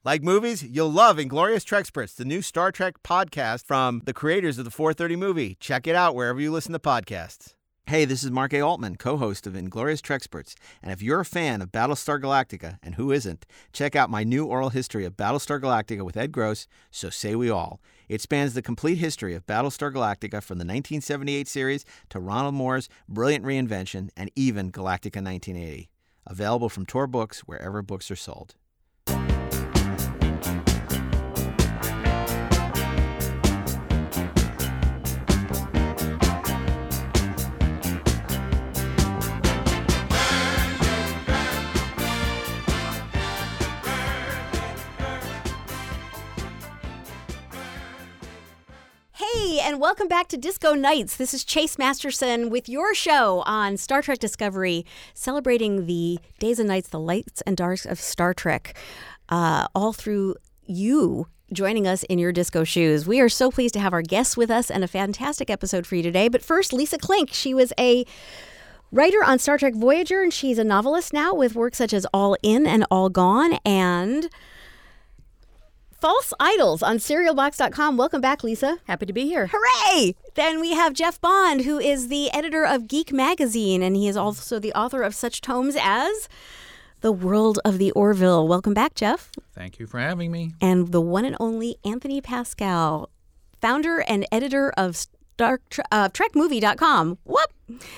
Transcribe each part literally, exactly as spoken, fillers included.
Like movies? You'll love Inglorious Trexperts, the new Star Trek podcast from the creators of the four thirty movie. Check it out wherever you listen to podcasts. Hey, this is Mark A. Altman, co-host of Inglorious Trexperts. And if you're a fan of Battlestar Galactica, and who isn't, check out my new oral history of Battlestar Galactica with Ed Gross, So Say We All. It spans the complete history of Battlestar Galactica from the nineteen seventy-eight series to Ronald Moore's brilliant reinvention and even Galactica nineteen eighty. Available from Tor Books wherever books are sold. Hey, and welcome back to Disco Nights. This is Chase Masterson with your show on Star Trek Discovery, celebrating the days and nights, the lights and darks of Star Trek, uh, all through you joining us in your disco shoes. We are so pleased to have our guests with us and a fantastic episode for you today. But first, Lisa Klink. She was a writer on Star Trek Voyager, and she's a novelist now with works such as All In and All Gone and False Idols on Serial Box dot com. Welcome back, Lisa. Happy to be here. Hooray! Then we have Jeff Bond, who is the editor of Geek Magazine, and he is also the author of such tomes as The World of the Orville. Welcome back, Jeff. Thank you for having me. And the one and only Anthony Pascal, founder and editor of Star Tre- uh, Trek Movie dot com. Whoop!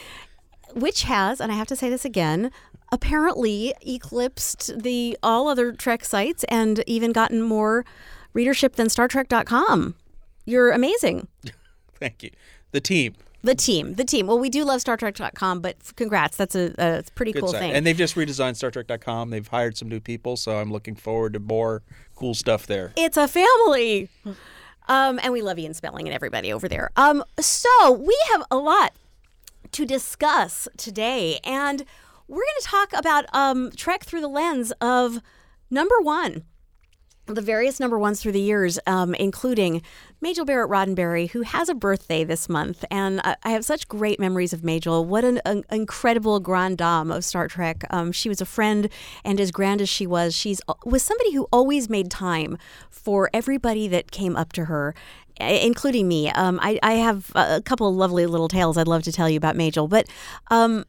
Which has, and I have to say this again, apparently eclipsed the all other Trek sites and even gotten more readership than Star Trek dot com. You're amazing. Thank you. The team. The team. The team. Well, we do love Star Trek dot com, but congrats. That's a, a pretty Good cool site. thing. And they've just redesigned Star Trek dot com. They've hired some new people, so I'm looking forward to more cool stuff there. It's a family. Um, and we love Ian Spelling and everybody over there. Um, so we have a lot to discuss today, and we're going to talk about um, Trek through the lens of number one, the various number ones through the years, um, including Majel Barrett Roddenberry, who has a birthday this month. And I, I have such great memories of Majel. What an, an incredible grande dame of Star Trek. Um, she was a friend, and as grand as she was, she's was somebody who always made time for everybody that came up to her, including me. Um, I, I have a couple of lovely little tales I'd love to tell you about Majel, but um,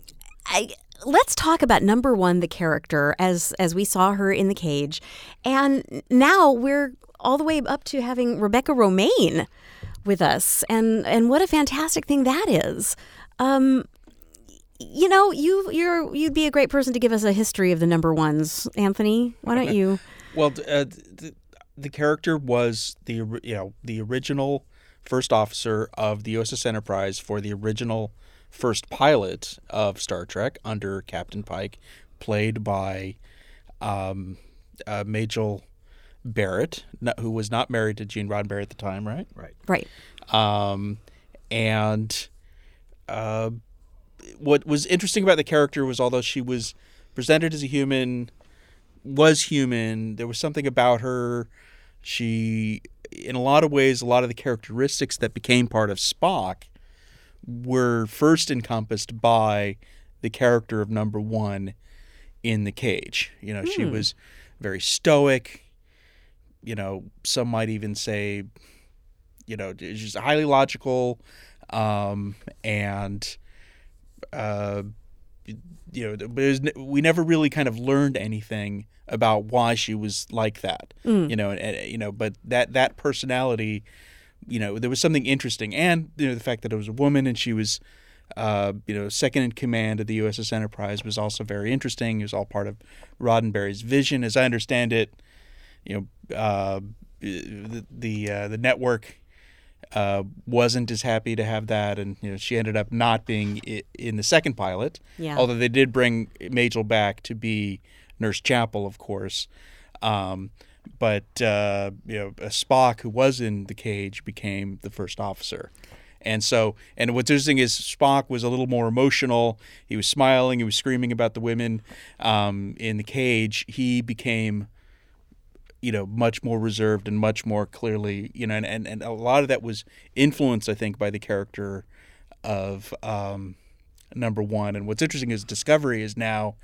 I, let's talk about number one, the character, as as we saw her in the cage. And now we're all the way up to having Rebecca Romijn with us. And and what a fantastic thing that is. Um, you know, you, you're, you'd be a great person to give us a history of the number ones. Anthony, why don't you? Well, uh, the, the character was the you know the original first officer of the U S S Enterprise for the original first pilot of Star Trek under Captain Pike, played by um, uh, Majel Barrett, who was not married to Gene Roddenberry at the time, right? Right. Right. Um, and uh, what was interesting about the character was, although she was presented as a human, was human, there was something about her. She, in a lot of ways, a lot of the characteristics that became part of Spock were first encompassed by the character of number one in the cage. You know, mm. she was very stoic. You know, some might even say, you know, she's highly logical, um, and uh, you know, but it was, we never really kind of learned anything about why she was like that. Mm. You know, and, and you know, but that that personality. You know, there was something interesting, and you know the fact that it was a woman and she was, uh, you know, second in command of the U S S Enterprise was also very interesting. It was all part of Roddenberry's vision, as I understand it. You know, uh, the the, uh, the network uh, wasn't as happy to have that, and you know she ended up not being in the second pilot. Yeah. Although they did bring Majel back to be Nurse Chapel, of course. Um, But uh, you know, Spock, who was in the cage, became the first officer, and so and what's interesting is Spock was a little more emotional. He was smiling, he was screaming about the women um, in the cage. He became, you know, much more reserved and much more clearly, you know, and, and, and a lot of that was influenced, I think, by the character of um, number one. And what's interesting is Discovery is now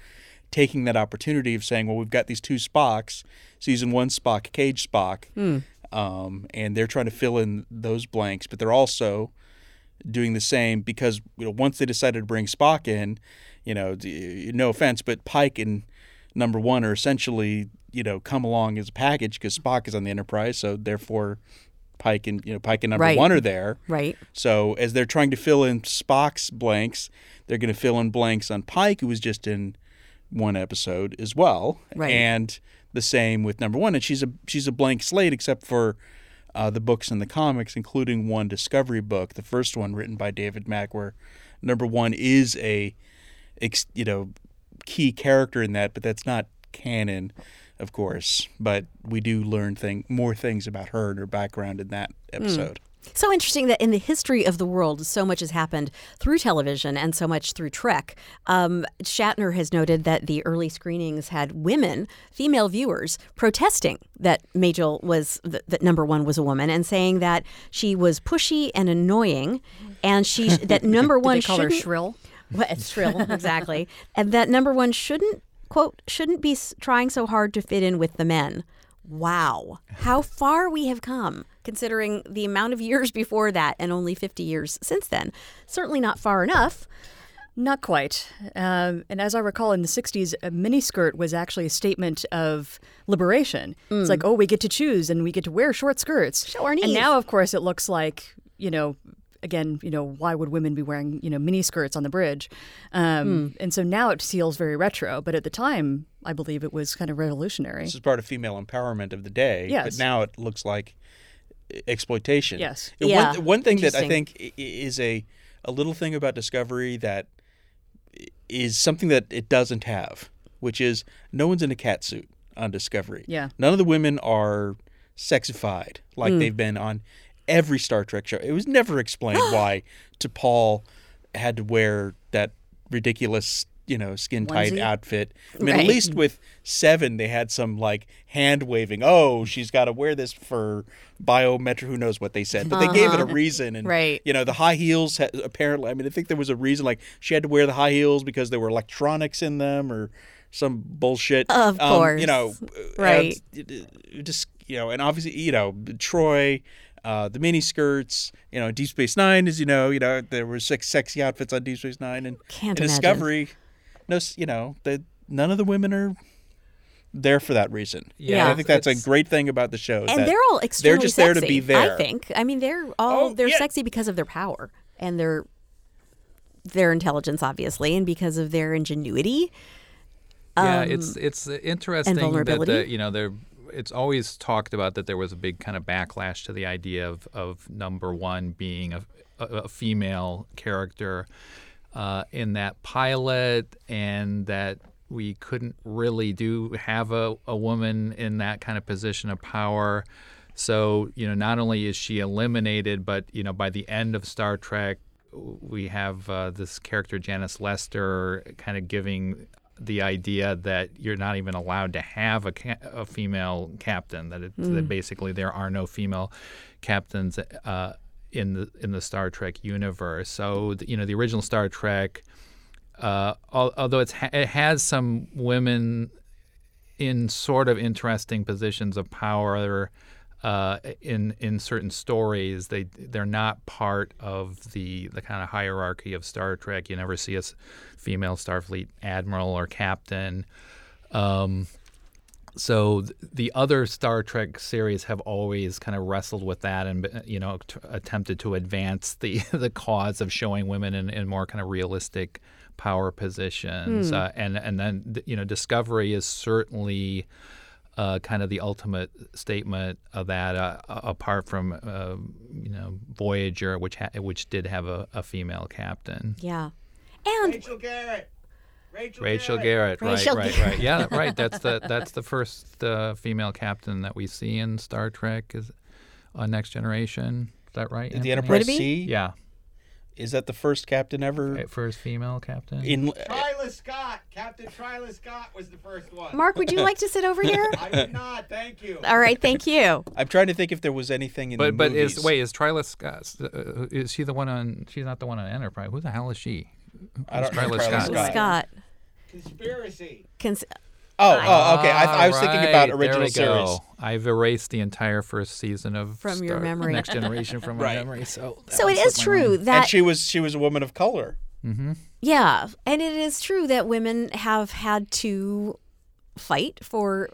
taking that opportunity of saying, well, we've got these two Spocks, season one Spock, Cage Spock, Mm. um, and they're trying to fill in those blanks, but they're also doing the same because, you know, once they decided to bring Spock in, you know, no offense, but Pike and number one are essentially, you know, come along as a package because Spock is on the Enterprise, so therefore Pike and, you know, Pike and number Right. one are there. Right. So as they're trying to fill in Spock's blanks, they're going to fill in blanks on Pike, who was just in one episode as well. Right. And the same with number one. And she's a she's a blank slate except for uh, the books and the comics, including one Discovery book, the first one written by David Mack, where number one is a ex, you know key character in that, but that's not canon, of course. But we do learn thing more things about her and her background in that episode. So interesting that in the history of the world, so much has happened through television and so much through Trek. Um, Shatner has noted that the early screenings had women, female viewers, protesting that Majel was th- that number one was a woman, and saying that she was pushy and annoying, and she that number one Did they call her shouldn't- shrill? Well, it's shrill, exactly, and that number one shouldn't quote shouldn't be s- trying so hard to fit in with the men. Wow, how far we have come, considering the amount of years before that and only fifty years since then. Certainly not far enough. Not quite. Um, and as I recall, in the sixties, a miniskirt was actually a statement of liberation. It's like, oh, we get to choose and we get to wear short skirts. Show our And knees. now, of course, it looks like, you know, again, you know, why would women be wearing, you know, miniskirts on the bridge? Um, And so now it feels very retro. But at the time, I believe it was kind of revolutionary. This is part of female empowerment of the day. Yes. But now it looks like exploitation. Yes. And Yeah. One, one thing that I Interesting. think i- is a, a little thing about Discovery that is something that it doesn't have, which is no one's in a cat suit on Discovery. Yeah. None of the women are sexified like Hmm. they've been on every Star Trek show. It was never explained why T'Pol had to wear that ridiculous, you know, skin tight Onesie? outfit. I mean, Right. at least with Seven, they had some like hand waving. Oh, she's got to wear this for biometric. Who knows what they said? But they gave it a reason. And Right. you know, the high heels ha- apparently. I mean, I think there was a reason. Like she had to wear the high heels because there were electronics in them or some bullshit. Of Um, course. you know, Right. uh, just you know, and obviously, you know, Troy. Uh, the mini skirts, you know, Deep Space Nine, as you know, you know, there were six sexy outfits on Deep Space Nine, and Can't in imagine. Discovery, no, s- you know, the, none of the women are there for that reason. Yeah. And I think that's a It's- great thing about the show. is And that they're all extremely just there to sexy, be there. I think. I mean, they're all Oh, they're yeah. sexy because of their power and their their intelligence, obviously, and because of their ingenuity. Yeah, Um, it's it's interesting that vulnerability. the, you know there. It's always talked about that there was a big kind of backlash to the idea of, of number one being a, a, a female character uh, in that pilot, and that we couldn't really do have a, a woman in that kind of position of power. So, you know, not only is she eliminated, but, you know, by the end of Star Trek, we have uh, this character, Janice Lester, kind of giving the idea that you're not even allowed to have a, ca- a female captain, that, it, that basically there are no female captains uh, in the in the Star Trek universe. So, you know, the original Star Trek, uh, al- although it's ha- it has some women in sort of interesting positions of power uh, in in certain stories, they they're not part of the the kind of hierarchy of Star Trek. You never see a s- female Starfleet admiral or captain. Um, so th- the other Star Trek series have always kind of wrestled with that and you know t- attempted to advance the the cause of showing women in, in more kind of realistic power positions. Uh, and and then you know Discovery is certainly uh, kind of the ultimate statement of that. Uh, apart from uh, you know Voyager, which ha- which did have a, a female captain. yeah. And Rachel Garrett. Rachel, Rachel Garrett, Rachel right, right, Garrett. right. Yeah, right. That's the that's the first uh, female captain that we see in Star Trek is on Next Generation. Is that right? the Anthony? Enterprise Would it be? C. Yeah, Is that the first captain ever? right, first female captain. In Twyla Scott. Captain Twyla Scott was the first one. Mark, would you like to sit over here? I would not. Thank you. All right, thank you. I'm trying to think if there was anything in but the but movies. is wait is Twyla Scott? Uh, is she the one on? She's not the one on Enterprise. Who the hell is she? I don't Who's know Twyla Twyla Scott? Scott. Scott. Conspiracy. Cons- Oh, oh, okay. I, I was thinking about Right, original there we go. series. I've erased the entire first season of From your Star- memory. Next Generation from my Right. memory. So, that so one it is slipped my true mind. that And she was she was a woman of color. Yeah, and it is true that women have had to fight for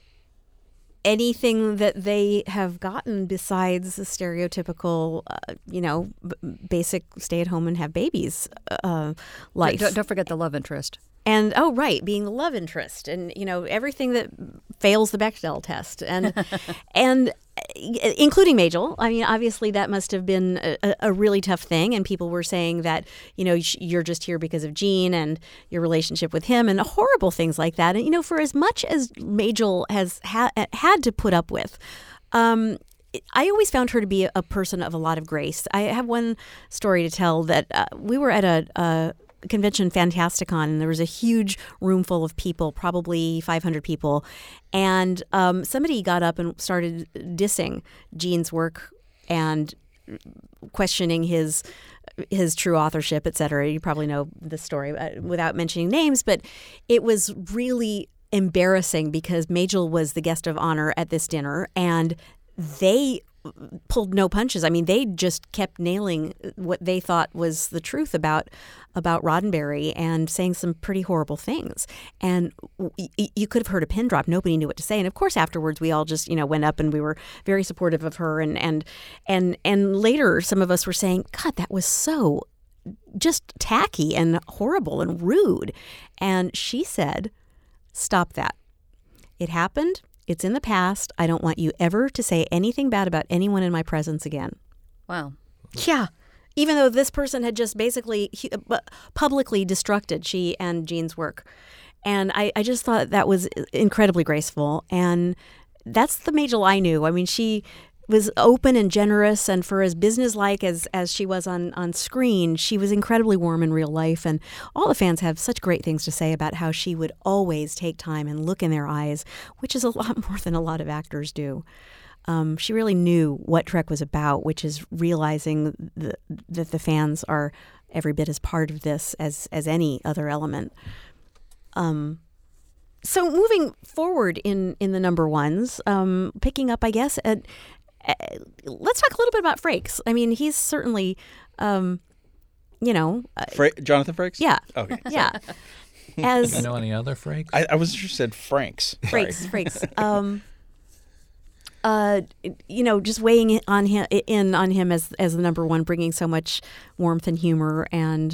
anything that they have gotten besides the stereotypical, uh, you know, b- basic stay at home and have babies uh, life. Don't, don't forget the love interest. And oh, right, being the love interest, and you know everything that fails the Bechdel test, and and uh, including Majel. I mean, obviously that must have been a, a really tough thing, and people were saying that you know you're just here because of Gene and your relationship with him, and horrible things like that. And you know, for as much as Majel has ha- had to put up with. Um, I always found her to be a person of a lot of grace. I have one story to tell that uh, we were at a. a convention Fantasticon, and there was a huge room full of people, probably five hundred people, and um, somebody got up and started dissing Gene's work and questioning his his true authorship, et cetera. You probably know the story uh, without mentioning names, but it was really embarrassing because Majel was the guest of honor at this dinner, and they pulled no punches. I mean, they just kept nailing what they thought was the truth about about Roddenberry and saying some pretty horrible things. And y- you could have heard a pin drop. Nobody knew what to say. And of course, afterwards, we all just you know went up and we were very supportive of her. And and and and later, some of us were saying, "God, that was so just tacky and horrible and rude." And she said, "Stop that. It happened. It's in the past. I don't want you ever to say anything bad about anyone in my presence again." Wow. Yeah. Even though this person had just basically publicly destructed she and Gene's work. And I, I just thought that was incredibly graceful. And that's the Majel I knew. I mean, she was open and generous, and for as businesslike as, as she was on, on screen, she was incredibly warm in real life. And all the fans have such great things to say about how she would always take time and look in their eyes, which is a lot more than a lot of actors do. Um, she really knew what Trek was about, which is realizing the, that the fans are every bit as part of this as, as any other element. Um, so moving forward in, in the number ones, um, picking up, I guess, at, Uh, let's talk a little bit about Frakes. I mean, he's certainly, um, you know, uh, Fra- Jonathan Frakes? yeah, Okay. yeah. As You know any other Frakes? I, I was just said Franks. Sorry. Frakes, Frakes. Um, uh, you know, just weighing on him in on him as as the number one, bringing so much warmth and humor. And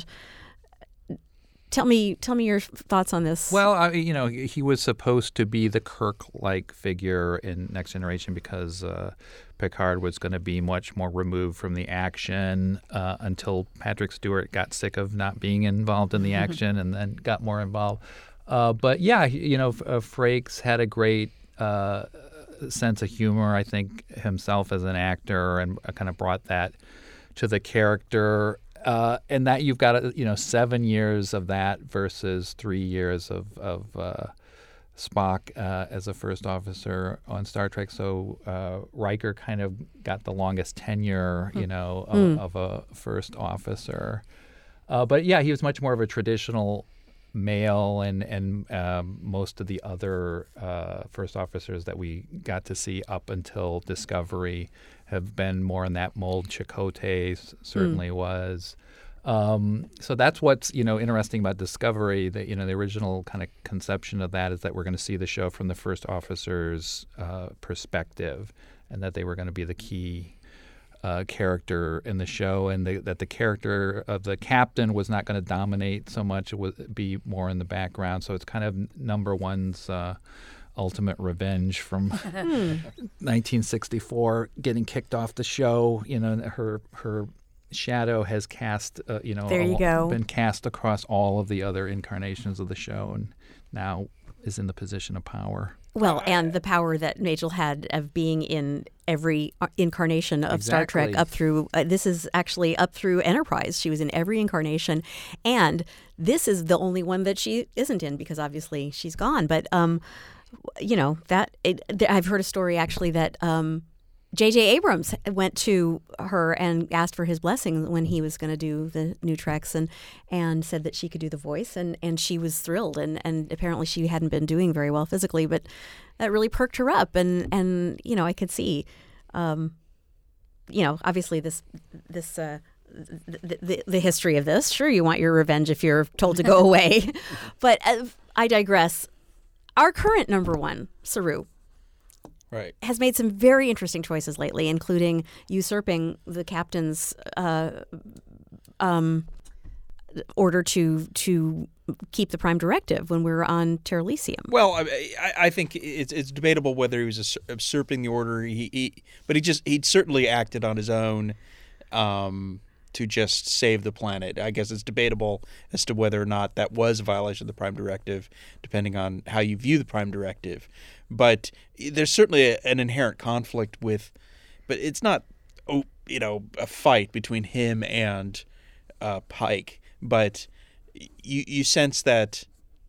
tell me, tell me your thoughts on this. Well, I, you know, he was supposed to be the Kirk-like figure in Next Generation because uh, Picard was going to be much more removed from the action uh, until Patrick Stewart got sick of not being involved in the action and then got more involved. Uh, but yeah, he- you know, uh, Frakes had a great uh, sense of humor, I think, himself as an actor, and kind of brought that to the character. Uh, and that you've got, uh, you know, seven years of that versus three years of, of uh, Spock uh, as a first officer on Star Trek. So uh, Riker kind of got the longest tenure, you know, of, Mm. of a first officer. Uh, but yeah, he was much more of a traditional male, and and um, most of the other uh, first officers that we got to see up until Discovery have been more in that mold. Chakotay s- certainly was. Um, so that's what's, you know, interesting about Discovery. That, you know, the original kind of conception of that is that we're going to see the show from the first officer's uh, perspective, and that they were going to be the key uh, character in the show, and the, that the character of the captain was not going to dominate so much; it would be more in the background. So it's kind of number one's uh, ultimate revenge from nineteen sixty-four, getting kicked off the show. You know, her her shadow has cast, uh, you know, There you all- go. been cast across all of the other incarnations of the show, and now is in the position of power. Well, and the power that Majel had of being in every uh, incarnation of Star Trek Exactly. up through, uh, this is actually up through Enterprise. She was in every incarnation. And this is the only one that she isn't in because obviously she's gone. But, um, you know, that it, th- I've heard a story actually that um, J J. Abrams went to her and asked for his blessing when he was going to do the new Treks, and and said that she could do the voice, and, and she was thrilled. And, and apparently she hadn't been doing very well physically, but that really perked her up. And, and you know, I could see, um, you know, obviously this this uh, the, the the history of this. Sure, you want your revenge if you're told to go away, but uh, I digress. Our current number one, Saru, Right. has made some very interesting choices lately, including usurping the captain's uh, um, order to to keep the Prime Directive when we were on Terralisium. Well, I, I I think it's it's debatable whether he was usurping the order. He, he but he just he certainly acted on his own um, to just save the planet. I guess it's debatable as to whether or not that was a violation of the Prime Directive, depending on how you view the Prime Directive. But there's certainly a, an inherent conflict with, but it's not, oh, you know, a fight between him and uh, Pike. But you you sense that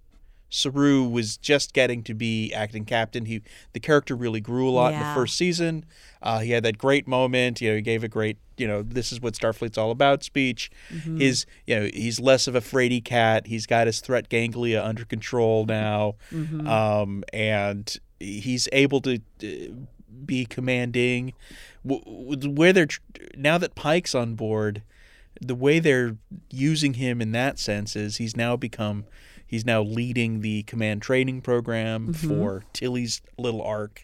Saru was just getting to be acting captain. He the character really grew a lot in Yeah. the first season. Uh, he had that great moment. You know, he gave a great, you know, this is what Starfleet's all about speech. Mm-hmm. His, you know, he's less of a fraidy cat. He's got his threat ganglia under control now, Mm-hmm. um, and he's able to uh, be commanding. W- w- Where they're tr- now that Pike's on board, the way they're using him in that sense is he's now become. He's now leading the command training program Mm-hmm. for Tilly's little arc.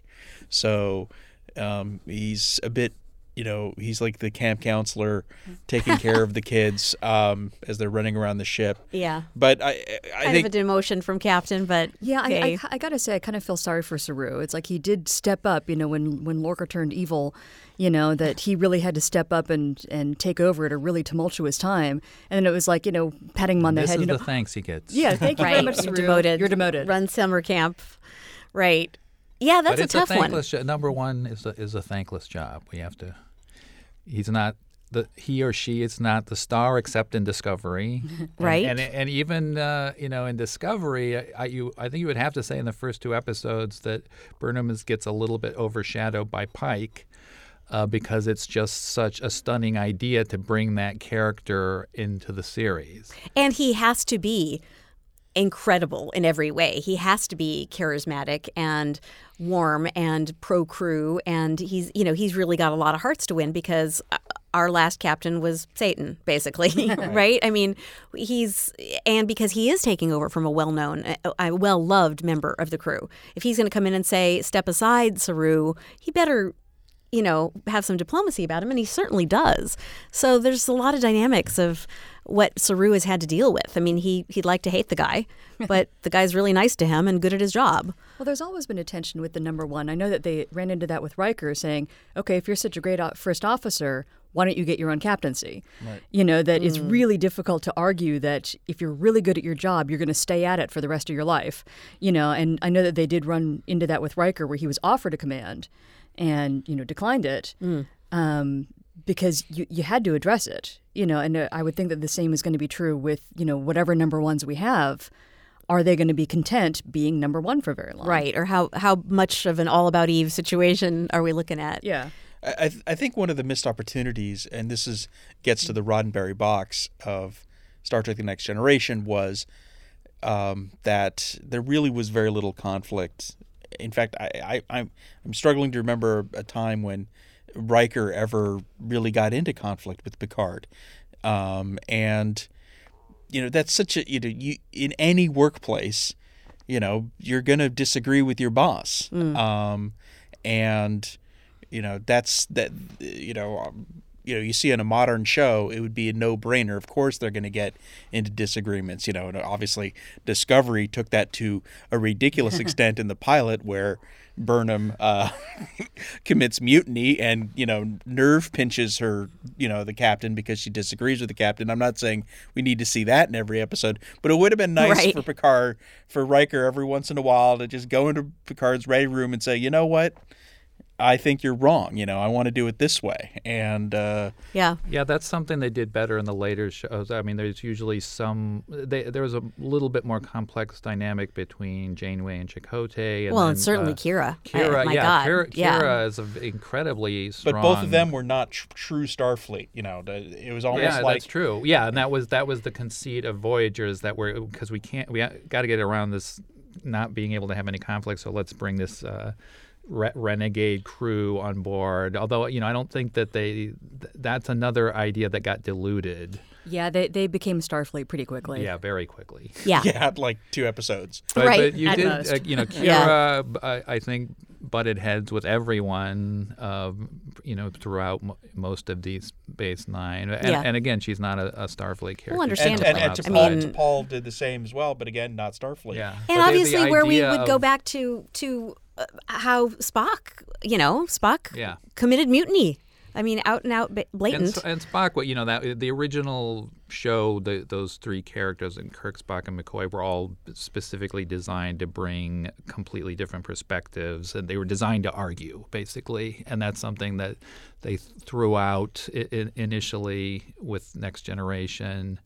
So um, he's a bit, you know, he's like the camp counselor taking care of the kids um, as they're running around the ship. Yeah. But I, I Kind think of a demotion from captain, but Yeah, okay. I, I, I gotta say, I kind of feel sorry for Saru. It's like he did step up, you know, when, when Lorca turned evil, you know, that he really had to step up and, and take over at a really tumultuous time. And then it was like, you know, patting him on the This head. is you know, the thanks he gets. yeah, thank you very right. much, You're Saru. demoted. You're demoted. Run summer camp. Right. Yeah, that's but a it's tough a one. thankless jo- number one is a, is a thankless job. We have to. He's not the he or she is not the star except in Discovery, And- Right. And and, even uh, you know in Discovery, I, I you I think you would have to say in the first two episodes that Burnham is, gets a little bit overshadowed by Pike. Uh, because it's just such a stunning idea to bring that character into the series. And he has to be incredible in every way. He has to be charismatic and warm and pro crew, and he's you know he's really got a lot of hearts to win because our last captain was Satan, basically, right? I mean, he's and because he is taking over from a well-known, a, a well-loved member of the crew. If he's going to come in and say, "Step aside, Saru," he better, you know, have some diplomacy about him, and he certainly does. So there's a lot of dynamics of what Saru has had to deal with. I mean, he he'd like to hate the guy, but the guy's really nice to him and good at his job. Well, there's always been a tension with the number one. I know that they ran into that with Riker saying, okay, if you're such a great o- first officer, why don't you get your own captaincy? Right. You know, that it's really difficult to argue that if you're really good at your job, you're going to stay at it for the rest of your life. You know, and I know that they did run into that with Riker where he was offered a command and, you know, declined it. Um, because you, you had to address it, you know, and uh, I would think that the same is going to be true with, you know, whatever number ones we have. Are they going to be content being number one for very long? Right. Or how, how much of an all about Eve situation are we looking at? Yeah. I, I th- I think one of the missed opportunities, and this is gets to the Roddenberry box of Star Trek: The Next Generation, was um, that there really was very little conflict. In fact, I, I, I'm I'm struggling to remember a time when Riker ever really got into conflict with Picard, um, and you know that's such a you know you in any workplace, you know you're gonna disagree with your boss, um, and you know that's that you know. Um, You know, you see in a modern show, it would be a no-brainer. Of course, they're going to get into disagreements. You know, and obviously, Discovery took that to a ridiculous extent in the pilot, where Burnham uh, commits mutiny and you know nerve pinches her, you know, the captain because she disagrees with the captain. I'm not saying we need to see that in every episode, but it would have been nice Right. for Picard, for Riker, every once in a while to just go into Picard's ready room and say, you know what. I think you're wrong. You know, I want to do it this way. And uh, Yeah. Yeah, that's something they did better in the later shows. I mean, there's usually some. They, there was a little bit more complex dynamic between Janeway and Chakotay. And Well, then, and certainly uh, Kira. Kira, I- my yeah, God. Kira, Yeah. Kira is a incredibly strong. but both of them were not tr- true Starfleet. You know, the- it was almost Yeah, like that's true. Yeah, and that was that was the conceit of Voyagers, that we're because we can't we got to get around this not being able to have any conflict. So let's bring this. Uh, Re- renegade crew on board. Although, you know, I don't think that they. Th- that's another idea that got diluted. Yeah, they, they became Starfleet pretty quickly. Yeah, very quickly. Yeah. yeah, like two episodes. But, Right, but you at did, most. uh, you know, Kira, Yeah. b- I, I think, butted heads with everyone, uh, you know, throughout mo- most of these Base Nine. And, Yeah. and again, she's not a, a Starfleet character. Well, And, understandably. and, and I T'Pol, mean- T'Pol did the same as well, but again, not Starfleet. Yeah. And But the- the obviously, where we idea would go of- back to to uh, how Spock, you know, Spock Yeah. committed mutiny. I mean, out and out, ba- And, blatant. S- and Spock, what you know, that the original show, the, those three characters, and Kirk, Spock, and McCoy, were all specifically designed to bring completely different perspectives, and they were designed to argue, basically. And that's something that they threw out I- I initially with Next Generation.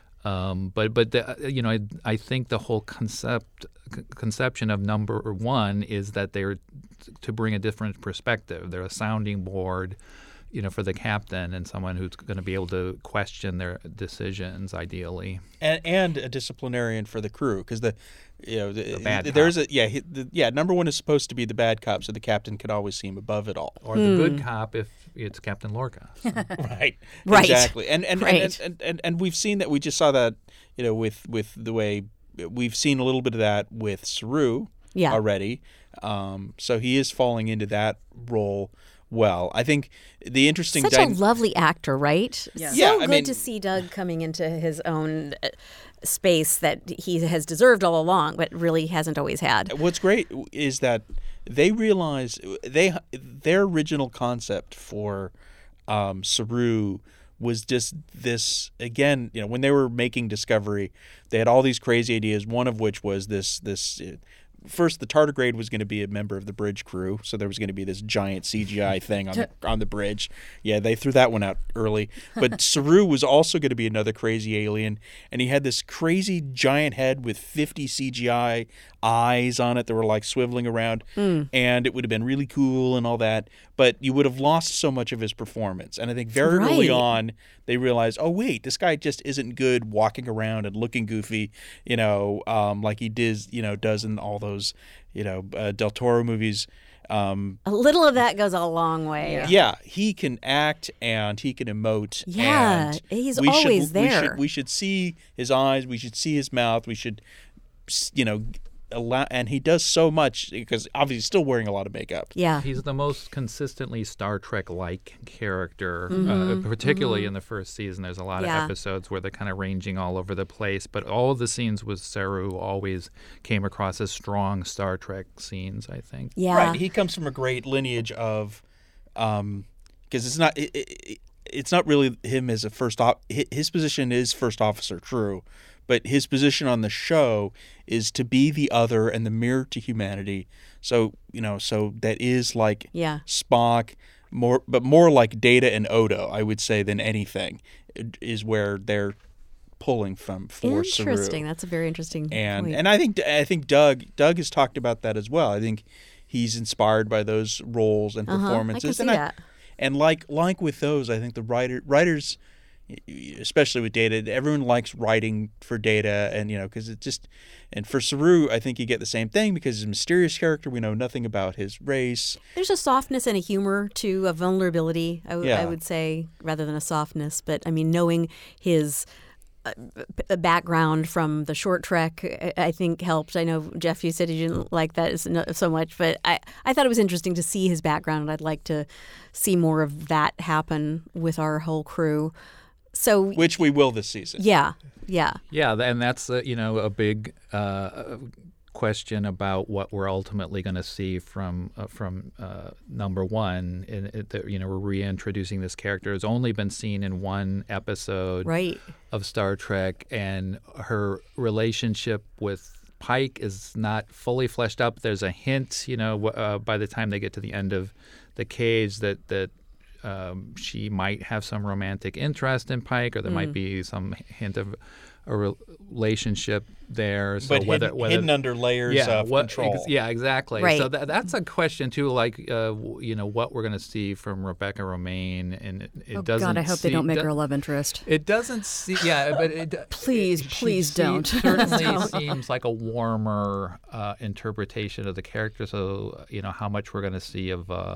Um, but but the, you know, I, I think the whole concept c- conception of number one is that they're to bring a different perspective. They're a sounding board, you know, for the captain and someone who's going to be able to question their decisions, ideally. and and a disciplinarian for the crew because the you know the, bad there's cop. a yeah he, the, yeah number one is supposed to be the bad cop, so the captain could always seem above it all. Or the good cop if it's Captain Lorca. Right. Right. Exactly. And and, Right. and, and, and and we've seen that. We just saw that, you know, with with the way we've seen a little bit of that with Saru Yeah. already. Um, so he is falling into that role well. I think the interesting Such dy- a lovely actor, right? Yeah. So Yeah, I good mean- to see Doug coming into his own uh, space that he has deserved all along, but really hasn't always had. What's great is that they realize they their original concept for um, Saru was just this again. You know, when they were making Discovery, they had all these crazy ideas. One of which was this this. Uh, First, the tardigrade was going to be a member of the bridge crew, so there was going to be this giant C G I thing on the, on the bridge. Yeah, they threw that one out early. But Saru was also going to be another crazy alien, and he had this crazy giant head with fifty C G I eyes on it that were like swiveling around, and it would have been really cool and all that. But you would have lost so much of his performance. And I think very early Right. on, they realized, oh wait, this guy just isn't good walking around and looking goofy, you know, um, like he does, you know, does in all those, you know, uh, Del Toro movies. Um, A little of that goes a long way. yeah, he can act and he can emote. Yeah, and he's we should- always We there. should, we should see his eyes. We should see his mouth. We should, you know, allow. And he does so much because obviously he's still wearing a lot of makeup. Yeah. He's the most consistently Star Trek-like character, Mm-hmm. uh, particularly in the first season. There's a lot Yeah. of episodes where they're kind of ranging all over the place, but all of the scenes with Saru always came across as strong Star Trek scenes, I think. Yeah. Right. He comes from a great lineage of, um, because it's not. It, it, it's not really him as a first op. hi- His position is first officer, true, but his position on the show is to be the other and the mirror to humanity. So you know, so that is like Yeah. Spock, more, but more like Data and Odo, I would say, than anything, is where they're pulling from for Saru. Interesting. That's a very interesting And point. and I think I think Doug Doug has talked about that as well. I think he's inspired by those roles and Uh-huh. I performances. can see and that. and like like with those, I think the writer writers, especially with Data, everyone likes writing for Data, and you know because it just and for Saru, I think you get the same thing because he's a mysterious character. We know nothing about his race. There's a softness and a humor to a vulnerability, I, w- I Yeah. would say, rather than a softness. But I mean, knowing his uh, b- background from the short trek, I- I think helped. I know, Jeff, you said you didn't like that as- no- so much, but I, I thought it was interesting to see his background, and I'd like to see more of that happen with our whole crew. So, Which we will this season. yeah, yeah. Yeah, th- and that's uh, you know a big uh, question about what we're ultimately going to see from uh, from uh, number one. In, in the, you know, we're reintroducing this character who's only been seen in one episode Right. of Star Trek, and her relationship with Pike is not fully fleshed up. There's a hint, you know, uh, by the time they get to the end of The Cage that that um, she might have some romantic interest in Pike, or there mm. might be some hint of a re- relationship there. So but whether, hidden, whether, hidden under layers yeah, of what, control. Ex- yeah, exactly. Right. So that, that's a question too, like uh, you know, what we're going to see from Rebecca Romijn, and it, it oh doesn't. God, I hope see, they don't make do, her a love interest. It doesn't see. Yeah, but it, please, it, please she don't. Certainly Don't. seems like a warmer uh, interpretation of the character. So you know, how much we're going to see of. Uh,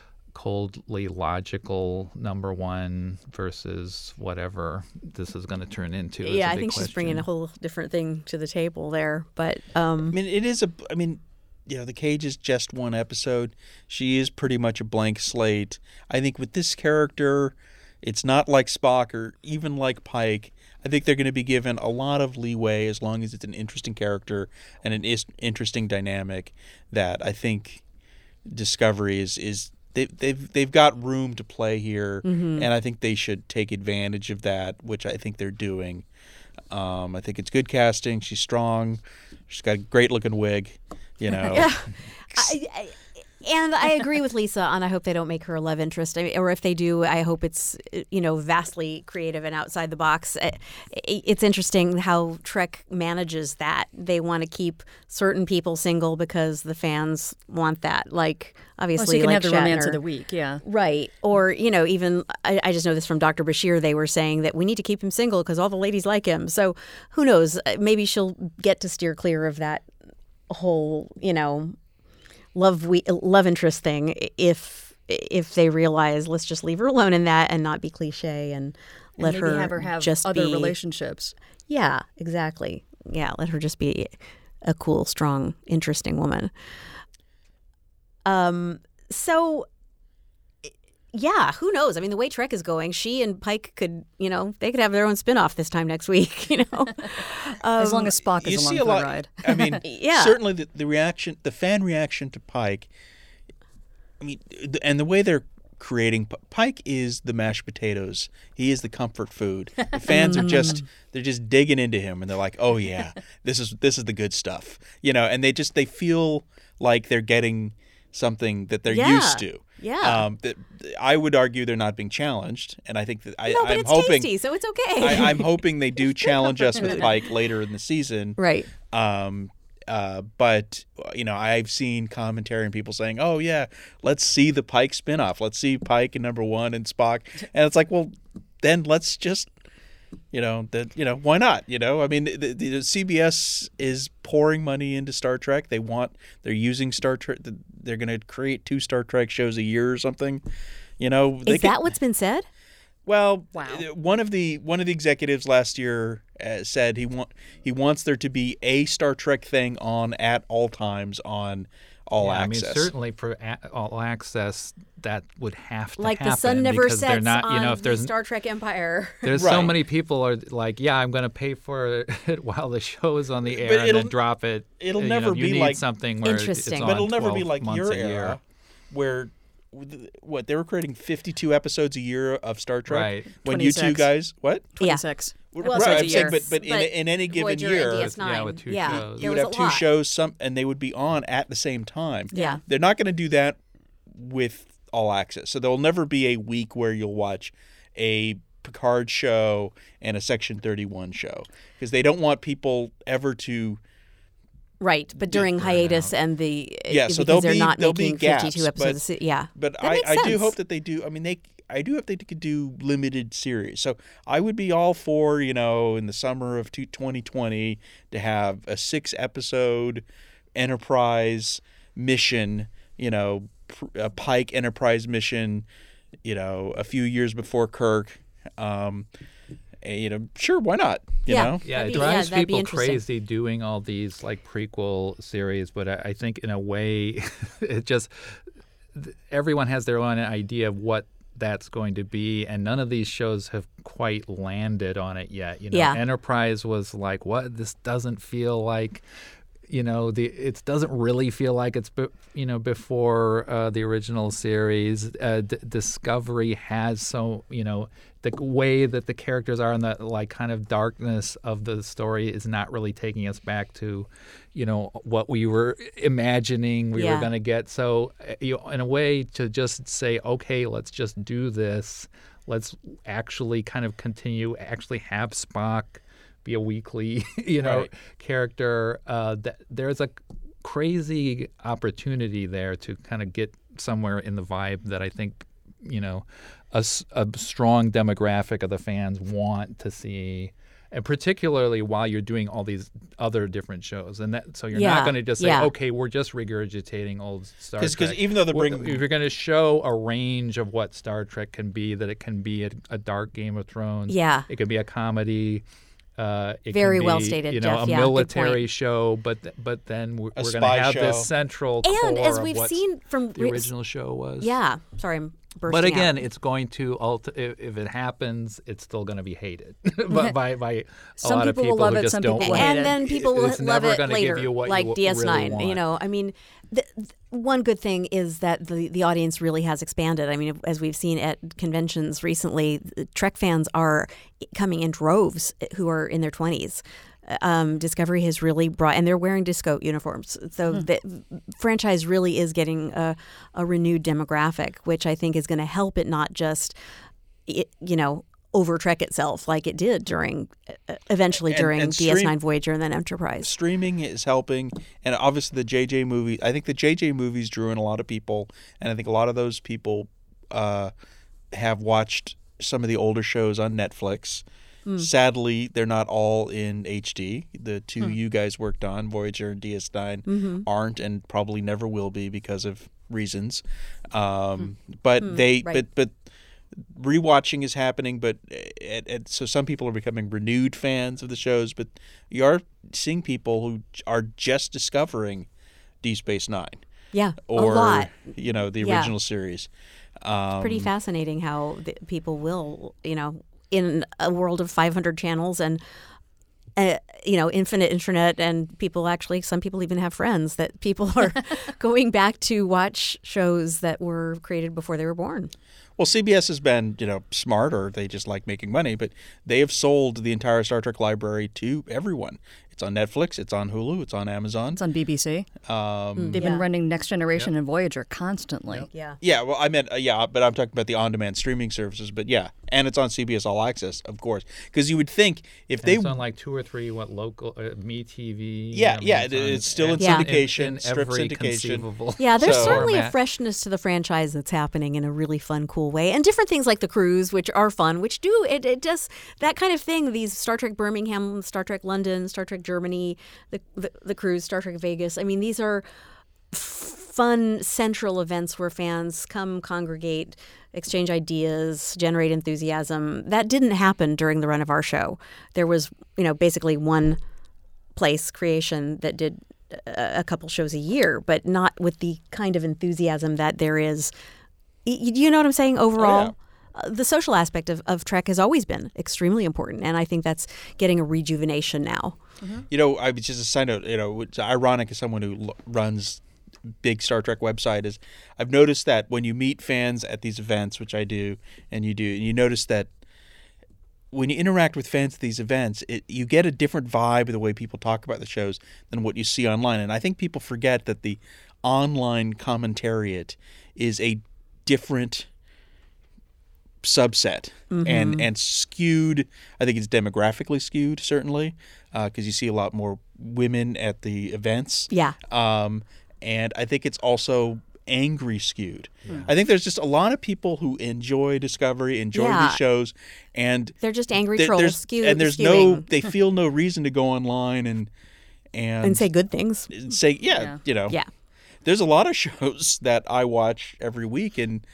coldly logical number one versus whatever this is going to turn into. Yeah, I big think question. she's bringing a whole different thing to the table there. But um, I mean, it is a. I mean, you know, The Cage is just one episode. She is pretty much a blank slate. I think with this character, it's not like Spock or even like Pike. I think they're going to be given a lot of leeway as long as it's an interesting character and an is- interesting dynamic. That I think Discovery is is. They, they've they've got room to play here, mm-hmm. and I think they should take advantage of that, which I think they're doing. Um, I think it's good casting. She's strong. She's got a great looking wig, you know. yeah. I, I, and I agree with Lisa on I hope they don't make her a love interest. I mean, or if they do, I hope it's, you know, vastly creative and outside the box. It, it's interesting how Trek manages that. They want to keep certain people single because the fans want that. Like, obviously, oh, so you can like have the Shatner. romance of the week, yeah. Right. Or, you know, even, I, I just know this from Doctor Bashir, they were saying that we need to keep him single because all the ladies like him. So who knows? Maybe she'll get to steer clear of that whole, you know, love we love interest thing if if they realize let's just leave her alone in that and not be cliche and let and maybe her, have her have just other be, relationships. Yeah, exactly. Yeah, let her just be a cool, strong, interesting woman. Um. So, yeah, who knows? I mean, the way Trek is going, she and Pike could, you know, they could have their own spinoff this time next week. You know, um, as long as Spock you is see along a for lot, the ride. I mean, yeah. certainly the, the reaction, the fan reaction to Pike. I mean, and the way they're creating Pike is the mashed potatoes. He is the comfort food. The fans are just they're just digging into him, and they're like, "Oh yeah, this is this is the good stuff," you know. And they just they feel like they're getting something that they're yeah. used to. Yeah. Um, that I would argue they're not being challenged, and I think that I, no, but I'm it's hoping tasty, so it's okay. I, I'm hoping they do challenge us with Pike later in the season. Right. Um, uh, but you know, I've seen commentary and people saying, "Oh yeah, let's see the Pike spinoff. Let's see Pike and Number One and Spock." And it's like, well, then let's just, you know, that you know, why not? You know, I mean, the, the C B S is pouring money into Star Trek. They want, they're using Star Trek. They're going to create two Star Trek shows a year or something. You know, is they that could, what's been said? Well, wow. one of the one of the executives last year uh, said he want he wants there to be a Star Trek thing on at all times on All yeah, Access. I mean, certainly for a- All Access, that would have to like happen. the sun never because sets they're not, on you know, if the there's, Star Trek Empire. There's Right. so many people are like, yeah, I'm going to pay for it while the show is on the air But and it'll- then drop it. it'll you never know, you be need like- something where it's Interesting. on But it'll never be twelve like months your a year. era, where what they were creating fifty-two episodes a year of Star Trek. Right. When you two twenty-six. guys, what? twenty-six. Well, right, so it's I'm a saying, year. but but in, But in any given Voyager and year, D S nine. Yeah, with two yeah, shows. there you would was have a two lot. shows, some, and they would be on at the same time. Yeah. They're not going to do that with All Access. So there will never be a week where you'll watch a Picard show and a Section thirty-one show, because they don't want people ever to. Right, but during hiatus and the Yeah, because so there'll they're be- not there'll be making gaps, fifty-two episodes. yeah, But That I, makes I do sense. hope that they do. I mean, they. I do hope they could do limited series. So I would be all for, you know, in the summer of twenty twenty to have a six episode Enterprise mission, you know, a Pike Enterprise mission, you know, a few years before Kirk. Um, and, you know, sure, why not? You Yeah. know, Yeah, That'd it be- yeah, drives that'd be people interesting. crazy doing all these like prequel series, but I, I think in a way, it just th- everyone has their own idea of what that's going to be, and none of these shows have quite landed on it yet. You know, Yeah. Enterprise was like, "What? This doesn't feel like." you know, the it doesn't really feel like it's be, you know before uh, the original series. Uh, D- Discovery has so you know the way that the characters are and the like kind of darkness of the story is not really taking us back to, you know, what we were imagining we Yeah. were going to get. So, uh, you know, in a way, to just say, okay, let's just do this. Let's actually kind of continue. Actually, have Spock be a weekly, you know, Right. character. Uh, that there's a crazy opportunity there to kind of get somewhere in the vibe that I think, you know, a, s- a strong demographic of the fans want to see, and particularly while you're doing all these other different shows. And that so you're Yeah, not going to just say, yeah. okay, we're just regurgitating old Star Trek. Because even though they're Well, bringing if you're going to show a range of what Star Trek can be, that it can be a, a dark Game of Thrones. Yeah. It could be a comedy. Uh, it Very can well be, stated, You know, Jeff. a Yeah, good military point. show, but th- but then we're, A we're going spy to have show. this central And core as of we've what seen from the original show was. Yeah. Sorry, I'm bursting But again, out. it's going to ult- if, if it happens, it's still going to be hated by by, by a Some lot of people will people love who it, just some don't people want hate and it. then people will It's love never it gonna later, give you what like you D S nine. really want. You know, I mean, the, the, one good thing is that the the audience really has expanded. I mean, as we've seen at conventions recently, Trek fans are coming in droves who are in their twenties. Um, Discovery has really brought, and they're wearing disco uniforms. So the franchise really is getting a, a renewed demographic, which I think is going to help it not just, it, you know, over Trek itself like it did during, uh, eventually And- during and D S nine stream- Voyager and then Enterprise. streaming is helping, and obviously the J J movie. I think the J J movies drew in a lot of people, and I think a lot of those people uh, have watched some of the older shows on Netflix. Sadly, they're not all in H D. The two you guys worked on, Voyager and D S nine, aren't, and probably never will be because of reasons. Um, but they, Right. but but rewatching is happening. But it, it, so some people are becoming renewed fans of the shows. But you are seeing people who are just discovering D Space Nine Yeah, or a lot. you know the Yeah. original series. Um, Pretty fascinating how the people will, you know, in a world of five hundred channels and, uh, you know, infinite internet, and people actually, some people even have friends that people are going back to watch shows that were created before they were born. Well, C B S has been, you know, smart, or they just like making money, but they have sold the entire Star Trek library to everyone. It's on Netflix, it's on Hulu, it's on Amazon. It's on B B C. Um, They've Yeah. been running Next Generation and Voyager constantly. Yeah. yeah, well, I meant, uh, yeah, but I'm talking about the on-demand streaming services. But yeah, and it's on C B S All Access, of course, because you would think if And they, it's on like two or three what local uh, MeTV. Yeah, I mean, yeah, it's it- on it's still in Yeah. syndication, in, in strip every syndication. conceivable Yeah, there's So- certainly a format. freshness to the franchise that's happening in a really fun, cool way. And different things like the cruise, which are fun, which do, it, it does that kind of thing. These Star Trek Birmingham, Star Trek London, Star Trek Germany, the, the, the cruise, Star Trek Vegas. I mean, these are f- fun central events where fans come, congregate, exchange ideas, generate enthusiasm. That didn't happen during the run of our show. There was, you know, basically one place, Creation, that did a a couple shows a year, but not with the kind of enthusiasm that there is. y- y- You know what I'm saying? Overall, uh, the social aspect of, of Trek has always been extremely important, and I think that's getting a rejuvenation now. You know, I just a side note. You know, it's ironic as someone who l- runs big Star Trek website is I've noticed that when you meet fans at these events, which I do, and you do, and you notice that when you interact with fans at these events, it, you get a different vibe of the way people talk about the shows than what you see online. And I think people forget that the online commentariat is a different subset and and skewed. I think it's demographically skewed, certainly, because you see a lot more women at the events. Yeah. Um, and I think it's also angry skewed. I think there's just a lot of people who enjoy Discovery, enjoy Yeah. these shows, and They're just angry there- trolls, there's, skew, and there's no, skewing, they feel no reason to go online and and, and say good things. say yeah, Yeah. you know, Yeah. there's a lot of shows that I watch every week, and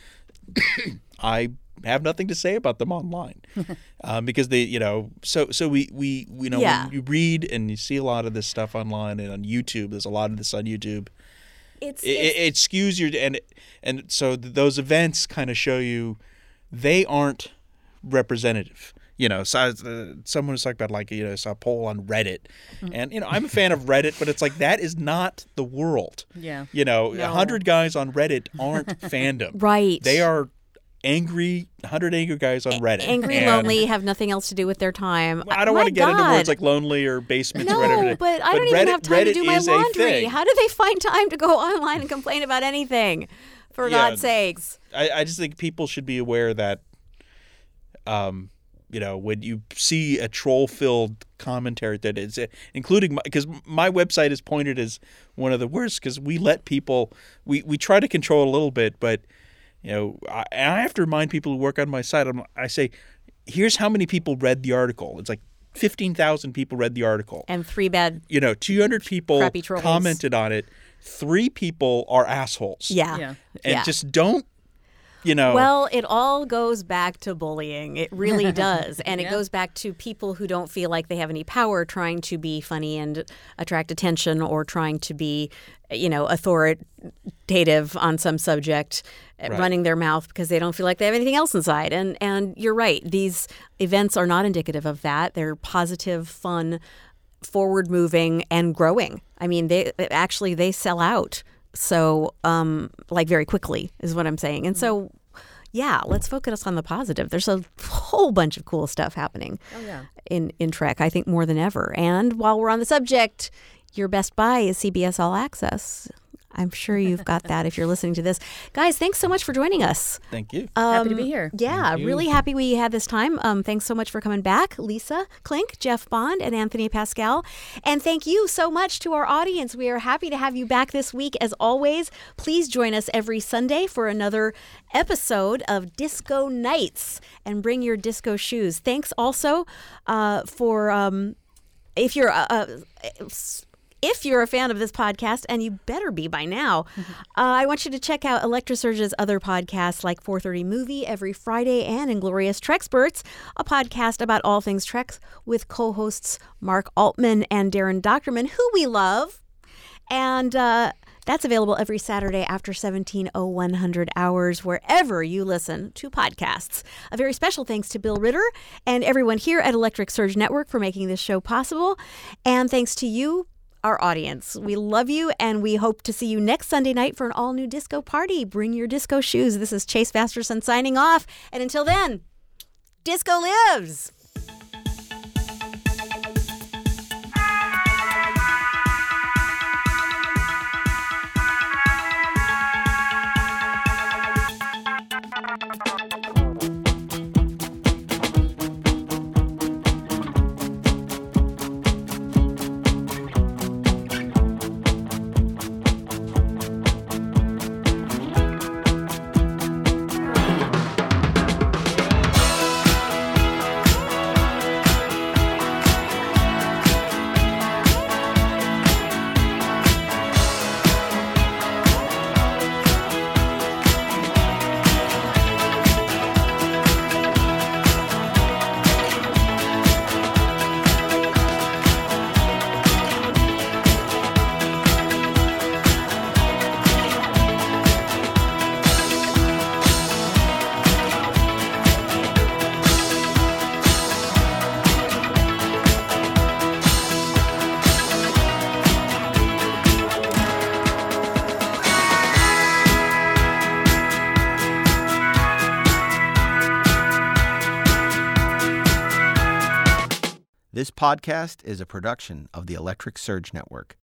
I have nothing to say about them online um, because they, you know, so so we we, we you know Yeah. when you read and you see a lot of this stuff online and on YouTube. There's a lot of this on YouTube. It's, It, it, it skews your and and so th- those events kind of show you they aren't representative. You know, so, uh, someone was talking about like, you know, saw a poll on Reddit. Mm. And, you know, I'm a fan of Reddit, but it's like that is not the world. Yeah. You know, a No. hundred guys on Reddit aren't fandom. Right. They are angry, a hundred angry guys on Reddit. Angry, And lonely, have nothing else to do with their time. I don't My want to get into God. words like lonely or basements No, or whatever. but I don't even Reddit, have time to Reddit do my is a laundry. thing. How do they find time to go online and complain about anything? For Yeah. God's sakes. I, I just think people should be aware that, um, you know, when you see a troll-filled commentary that is, including because my, my website is pointed as one of the worst because we let people, we, we try to control a little bit, but, you know, I, and I have to remind people who work on my site, I'm, I say, here's how many people read the article. It's like fifteen thousand people read the article. And three bad. You know, two hundred people Crappy trolls. commented on it. Three people are assholes. Yeah. Yeah. And Yeah. just don't, you know. Well, it all goes back to bullying. It really does. And it Yeah. goes back to people who don't feel like they have any power trying to be funny and attract attention or trying to be, you know, authoritative on some subject, uh, Right. running their mouth because they don't feel like they have anything else inside. And and you're right. These events are not indicative of that. They're positive, fun, forward moving and growing. I mean, they actually they sell out. So, um, like very quickly is what I'm saying. And so, yeah, let's focus on the positive. There's a whole bunch of cool stuff happening Oh, yeah. in, in Trek, I think more than ever. And while we're on the subject, your best buy is C B S All Access. I'm sure you've got that if you're listening to this. Guys, thanks so much for joining us. Thank you. Happy to be Um, here. Yeah, really happy we had this time. Um, thanks so much for coming back, Lisa Klink, Jeff Bond, and Anthony Pascal. And thank you so much to our audience. We are happy to have you back this week. As always, please join us every Sunday for another episode of Disco Nights and bring your disco shoes. Thanks also uh, for um, if you're uh, uh, if you're a fan of this podcast, and you better be by now, uh, I want you to check out Electrosurge's other podcasts like four thirty Movie every Friday and Inglorious Trexperts, a podcast about all things Treks with co-hosts Mark Altman and Darren Doctorman, who we love. And uh, that's available every Saturday after seventeen oh one hundred hours, wherever you listen to podcasts. A very special thanks to Bill Ritter and everyone here at Electric Surge Network for making this show possible. And thanks to you, our audience. We love you, and we hope to see you next Sunday night for an all-new disco party. Bring your disco shoes. This is Chase Masterson signing off. And until then, disco lives! This podcast is a production of the Electric Surge Network.